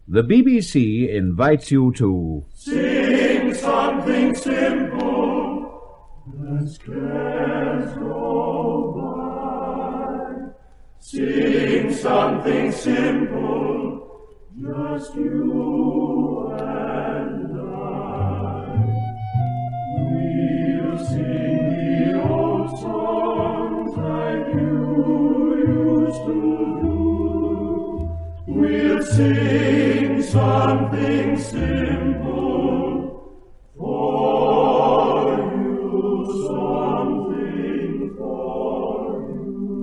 The BBC invites you to sing something simple as cares go by. Sing something simple, just you and I. We'll sing the old songs like you used to do. We'll sing something simple for you, something for you.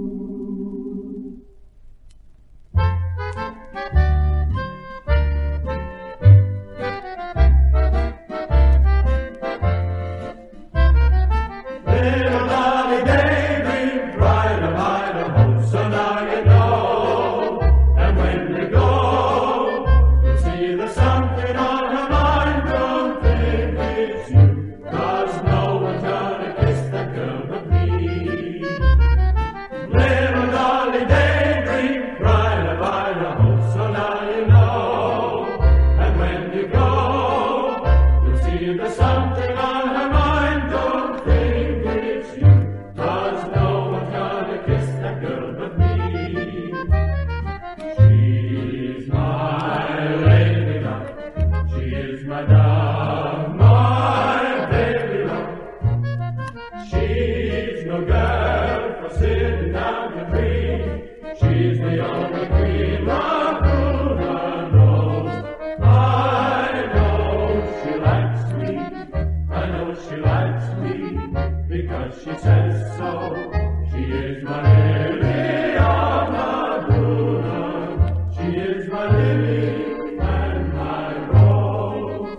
Little Dolly daydream, ride-a-bide-a-ho, so now you know. And when you go, you'll see there's something on her mind. Don't think it's you, 'cause no one's gonna kiss that girl but me. Little Dolly daydream, ride-a-bide-a-ho, so now you know. And when you go, you'll see there's something on her mind. Don't think it's you, 'cause no one's gonna kiss that girl but me. She's my lady love, she is my dove, my baby love. She's no girl for sitting down to dream. She's the only queen Laguna knows. I know she likes me, I know she likes me, because she says so. She is my lily of Laguna. She is my lily and my rose.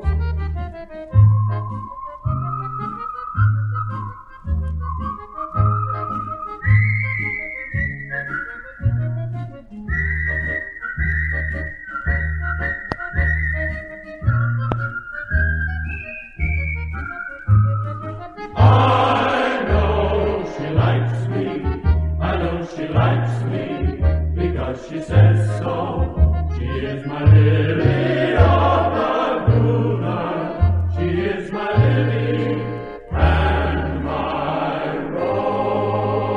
I know she likes me, I know she likes me, because she says so. She is my lily of Laguna. She is my lily and my rose.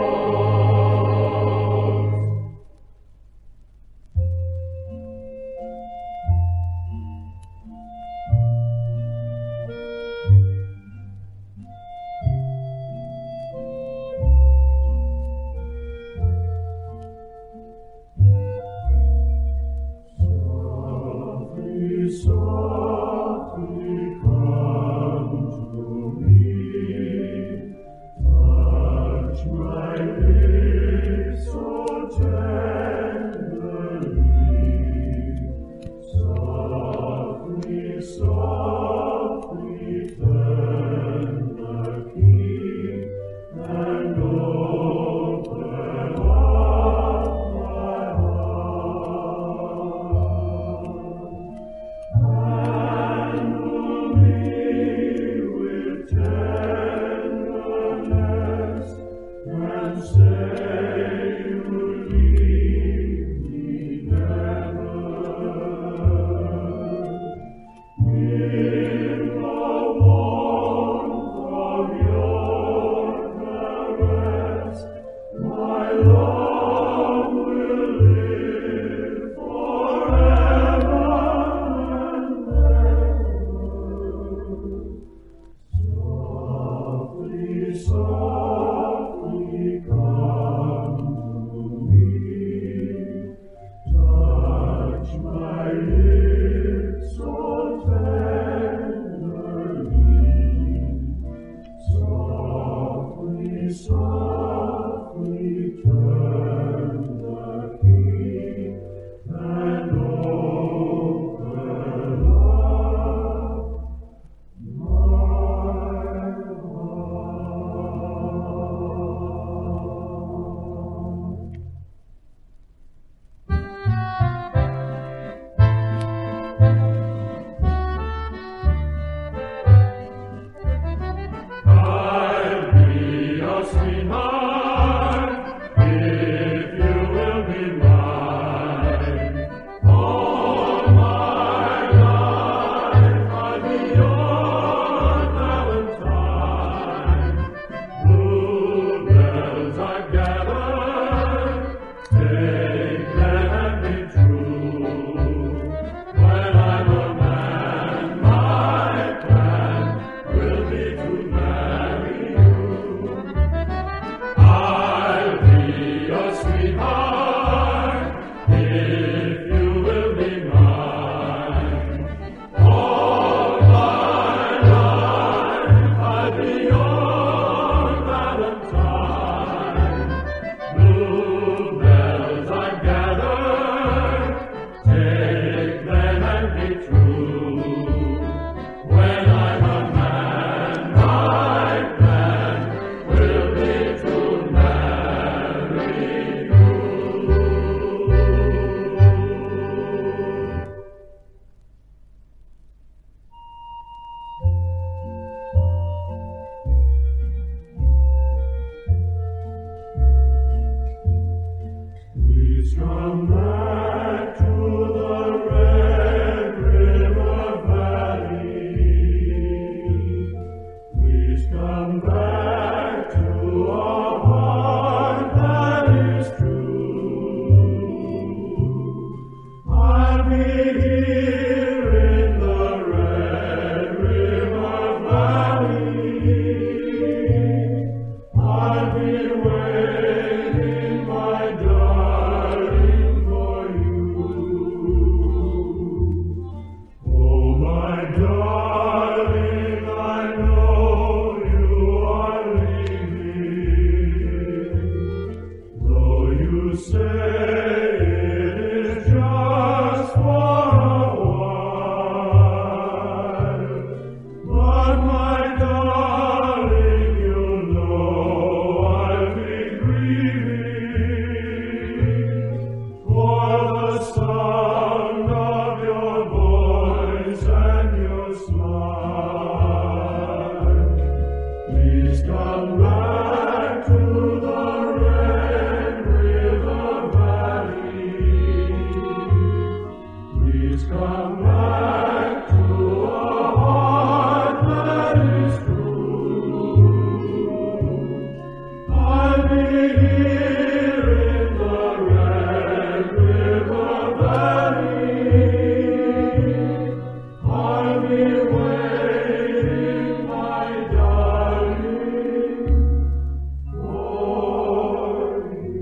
Softly, softly come to me, touch my lips so tenderly. Softly, softly turn the key and open up my heart. be here in the Red River Valley. I'll be waiting, my darling, for you. Oh, my darling, I know you are leaving, though you say it is just for a while. But my darling, you know I'll be grieving for the sound of your voice and your smile. Please come back to the Red River Valley. Please come back to a heart that is true. I'll be here in the Red River Valley. I'll be waiting, my darling, for you.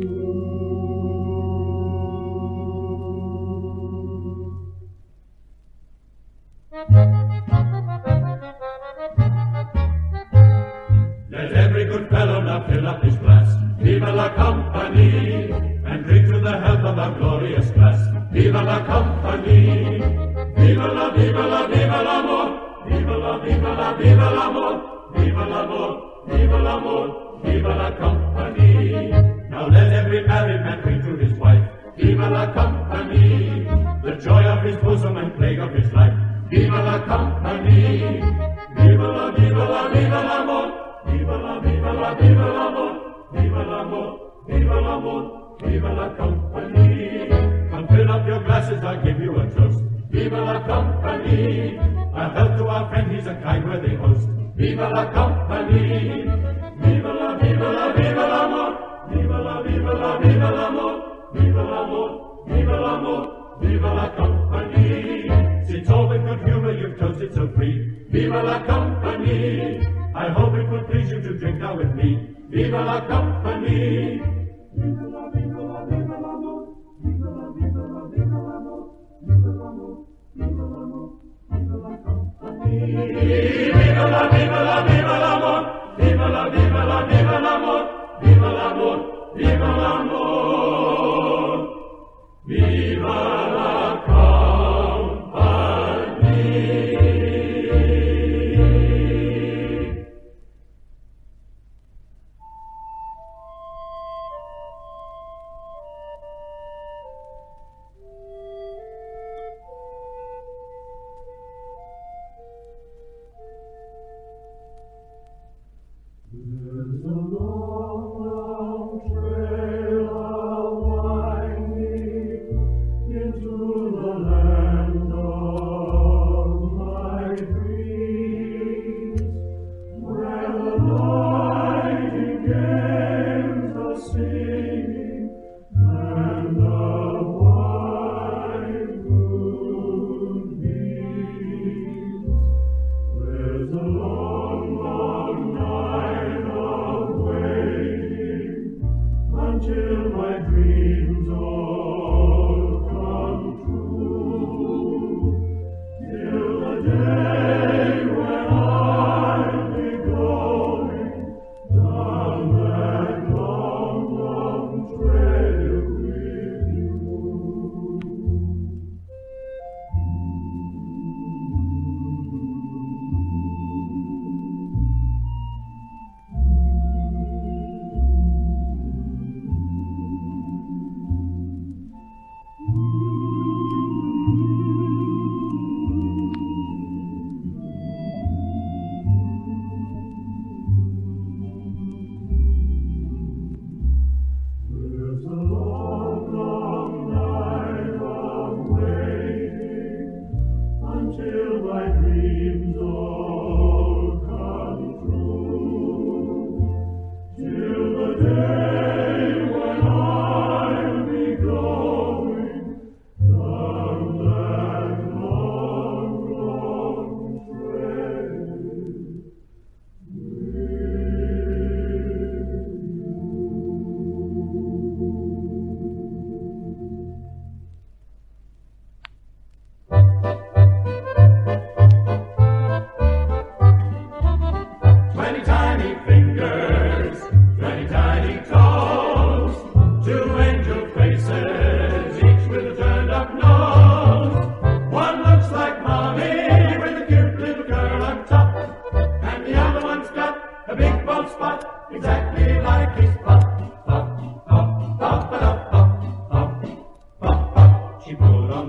Let every good fellow now fill up his glass. Viva la compagnie, and drink to the health of our glorious class. Viva la compagnie, viva la, viva la, viva l'amor, viva la, viva la, viva l'amor, viva l'amor, viva l'amor, viva la compagnie. Now let every married man drink to his wife. Viva la compagnie, the joy of his bosom and plague of his life. Viva la compagnie, viva la, viva la, viva l'amor, viva la, viva la, viva l'amor, viva l'amor, viva l'amor, viva la compagnie. Come fill up your glasses, I'll give you a toast. Viva la compagnie, a health to our friend, he's a kind, worthy host. Viva la compagnie, viva la, viva la, viva l'amor, viva la, viva la, viva l'amor, viva l'amor, viva l'amor, viva la compagnie. Since all with good humor you've toasted so free, viva la compagnie. I hope it will please you to drink now with me. Viva la compagnie. Viva la, viva la, viva l'amor, viva la, viva la, viva l'amor, viva l'amor, viva l'amor, viva la compagnie. Viva la, viva la, viva l'amor, viva la, viva la, viva l'amor, viva l'amor, viva l'amor, viva la compagnie. There's a long, long trail a-winding into the land of my dreams, where the nightingales are singing and the white moon beams. There's a long, long night of waiting until my dreams all come true.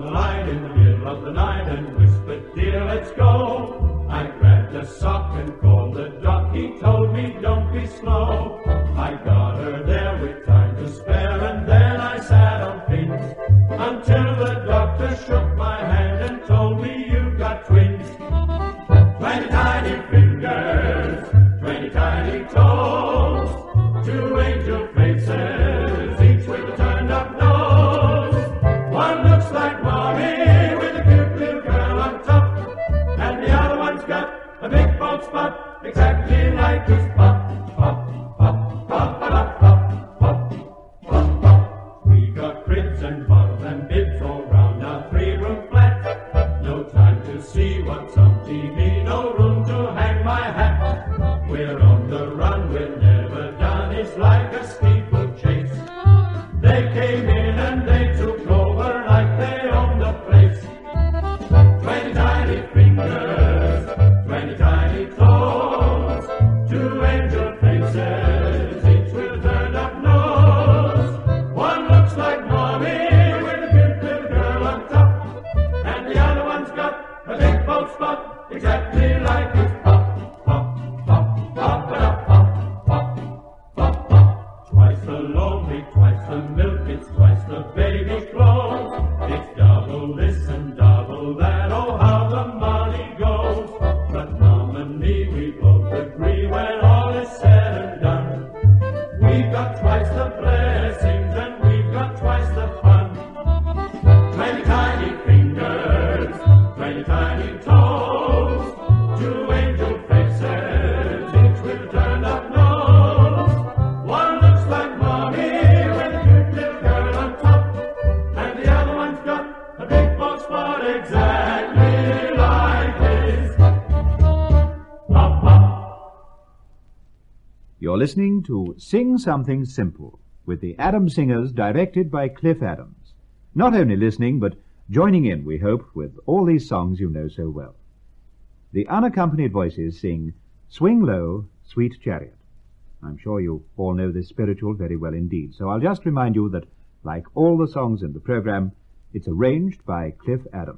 the line in the middle of the night and whispered, dear, let's go. I grabbed a sock and called the doc. He told me, don't be slow. I got her there with time to spare, and then I sat on pins until the doctor shook my hand and told me you've got twins. 20 tiny fingers, 20 tiny toes, 2 angel faces, each with a turned-up nose. One looks like mommy with a cute little girl on top, and the other one's got a big bald spot exactly like his pop. Pop, pop, pop, pop, pop, pop, pop, pop. We got cribs and bottles and bibs all round our 3-room flat. No time to see what's on TV, no room to hang my hat. We're on the run, we're never done, it's like a steeplechase. They came in and they took over like they owned the place. 20 tiny fingers, 20 tiny toes, 2 angel faces, each with a turned-up nose. One looks like mommy with a cute little girl on top, and the other one's got a big bald spot exactly like his pop, pop, pop, pop, pop, pop, pop, pop, pop. Twice the lonely, twice the milk, it's twice the baby clothes. It's double this and double that, oh how the money goes. But Mom and me, we both agree when all is said and done, we've got twice the blessings and we've got twice the fun. 20 tiny fingers, 20 tiny toes, 2 angel faces, each with a turned-up nose. One looks like mommy with a cute little girl on top, and the other one's got a big bald spot exactly like his pop, pop. You're listening to Sing Something Simple with the Adams Singers, directed by Cliff Adams. Not only listening, but joining in, we hope, with all these songs you know so well. The unaccompanied voices sing Swing Low, Sweet Chariot. I'm sure you all know this spiritual very well indeed, so I'll just remind you that, like all the songs in the program, it's arranged by Cliff Adams.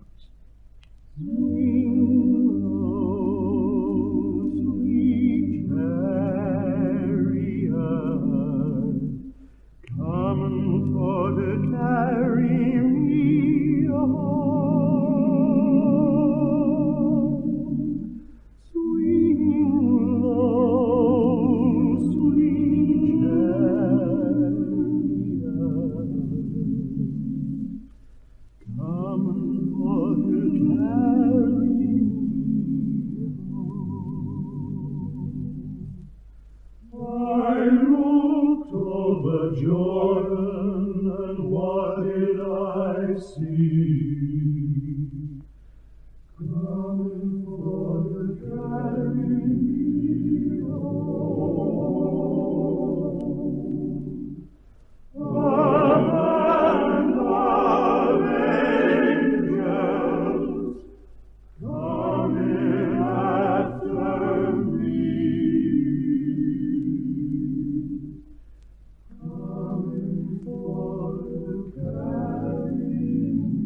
Jordan, and what did I see? Coming for to carry me home. A band of angels coming after me. Coming for to carry me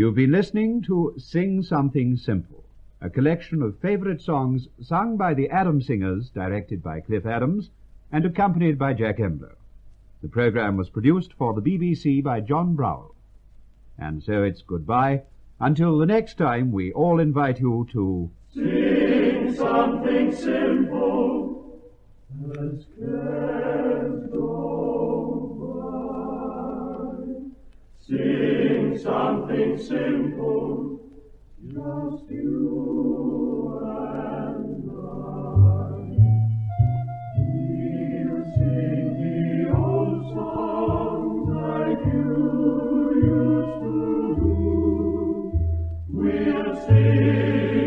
You've been listening to Sing Something Simple, a collection of favorite songs sung by the Adams Singers, directed by Cliff Adams, and accompanied by Jack Embler. The program was produced for the BBC by John Browell. And so it's goodbye, until the next time we all invite you to Sing something simple as cares go by. Sing something simple, just you and I. We'll sing the old songs like you used to do. We'll sing